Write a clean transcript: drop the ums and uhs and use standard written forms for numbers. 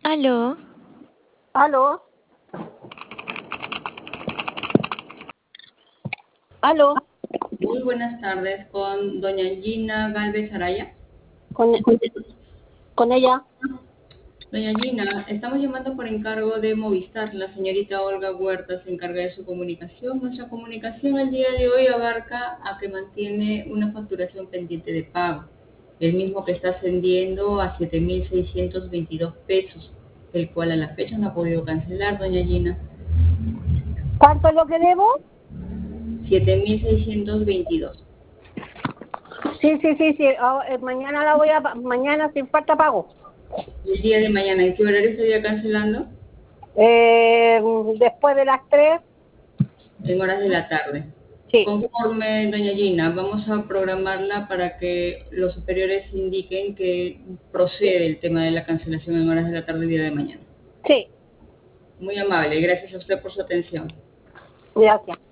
Aló, Aló, aló, Muy buenas tardes con doña Gina Galvez Araya. con, con ella. Doña Gina, estamos llamando por encargo de Movistar. La señorita Olga Huerta se encarga de su comunicación. Nuestra comunicación el día de hoy abarca a que mantiene una facturación pendiente de pago, el mismo que está ascendiendo a 7.622 pesos, el cual a la fecha no ha podido cancelar, doña Gina. ¿Cuánto es lo que debo? 7.622. Sí. Mañana mañana sin falta pago. El día de mañana, ¿en qué horario estaría cancelando? Eh, Después de las 3, En horas de la tarde. sí, Conforme, doña Gina, vamos a programarla para que los superiores indiquen que procede el tema de la cancelación en horas de la tarde el día de mañana. sí, Muy amable, gracias a usted por su atención. gracias.